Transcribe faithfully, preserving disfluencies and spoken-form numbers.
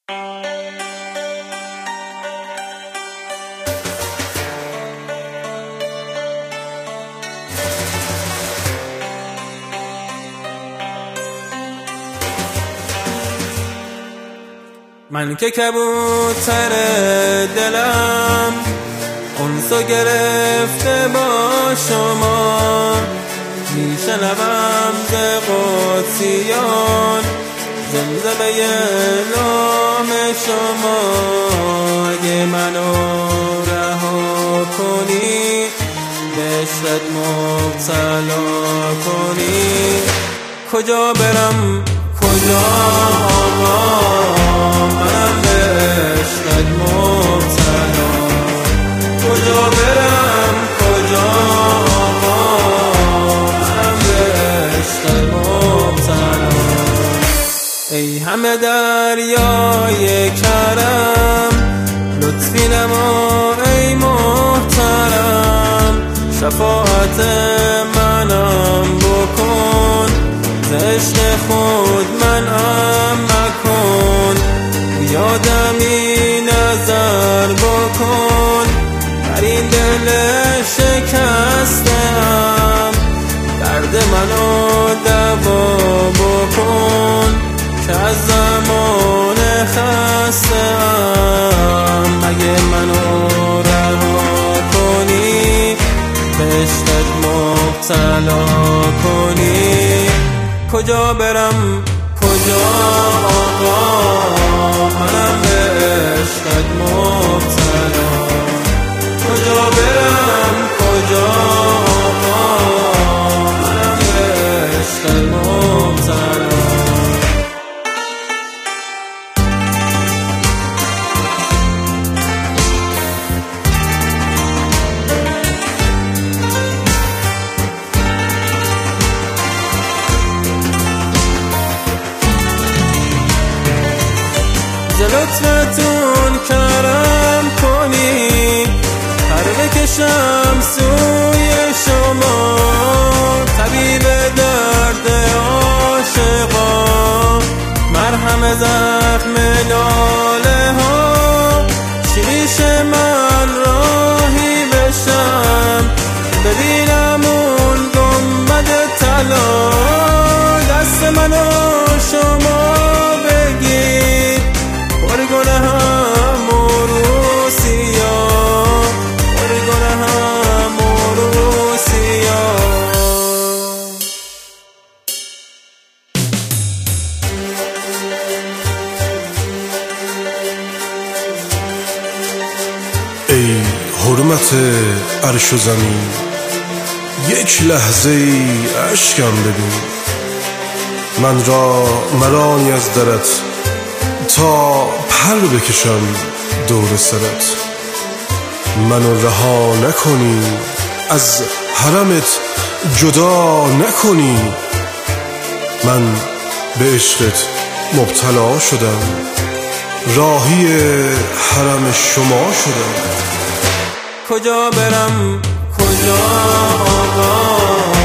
من که کبوتر دلم اونسو گرفته با شما، میشنوم ز قدسیان زمزمه نام شما. اگه منو رها کنی، به عشقت مبتلا کنی، کجا برم کجا آقا، من به عشقت مبتلا. کجا برم کجا آقا، من به عشقت مبتلا. ای همه دریای کرم، لطفی نما ای محترم، شفاعت منم بکن، ز عشق خود منعم مکن. یادمی نظر بکن، در این دل شکستم، درد منو دوا بکن، که از زمان خستم. اگه منو رها کنی، به عشقت مبتلا کنی، کجا برم کجا آقا، منم به عشقت مبتلا. کجا برم کجا آقا، منم به عشقت مبتلا. ز لطفتون کرم کنی، پر بکشم سوی شما، طبیب درد عاشقا، مرهم زخم لاله ها، شیش من راهی بشم، ببینم اون گنبد طلا، دست منو شما بگیر، پر گناهم و روسیا، پر گناهم و روسیا. ای حرمت عرش و زمین، یک لحظه ای اشکم ببین، من را مرانی از درت، تا پر بکشم دور سرت. منو رها نکنی، از حرمت جدا نکنی، من به عشقت مبتلا شدم، راهی حرم شما شدم. کجا برم کجا آقا،